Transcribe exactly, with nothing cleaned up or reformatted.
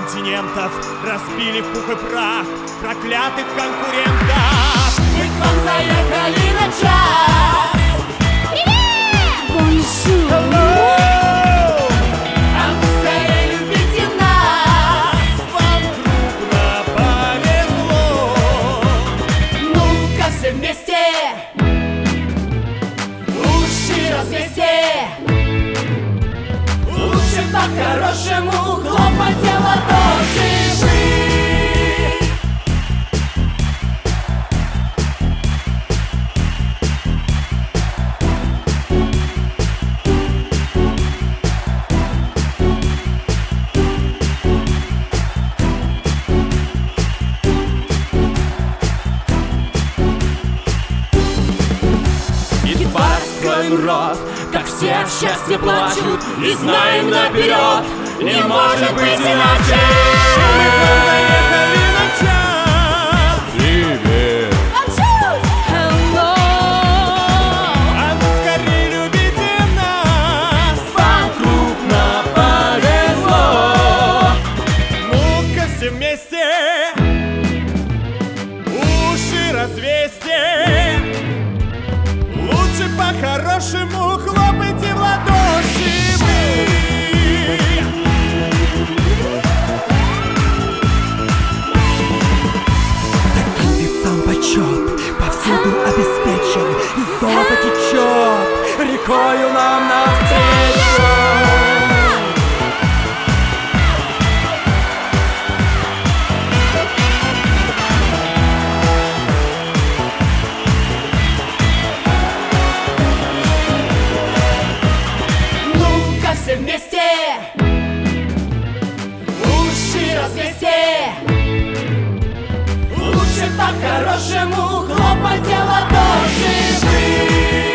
континентов разбили в пух и прах проклятых конкурентов. Мы к вам заехали на час. Привет! Бонжур! Hello! А вы скорее любите нас. Вам крупно повезло. Ну-ка все вместе уши развесьте. Лучше по-хорошему хлопайте в ладоши вы. Раскроем рот, как все в счастье плачут, и знаем наперед, не может быть иначе. Мы к вам заехали на час. Привет! Hello! А вы скорее любите нас. Вам крупно повезло. Ну-ка все вместе уши развесьте. Лучше по-хорошему хлопайте в ладоши вы. Таким лицам почет, повсюду обеспечен, и золото течет рекою нам навстречу. Ну-ка все вместе уши развесьте. Лучше по-хорошему хлопайте в ладоши вы.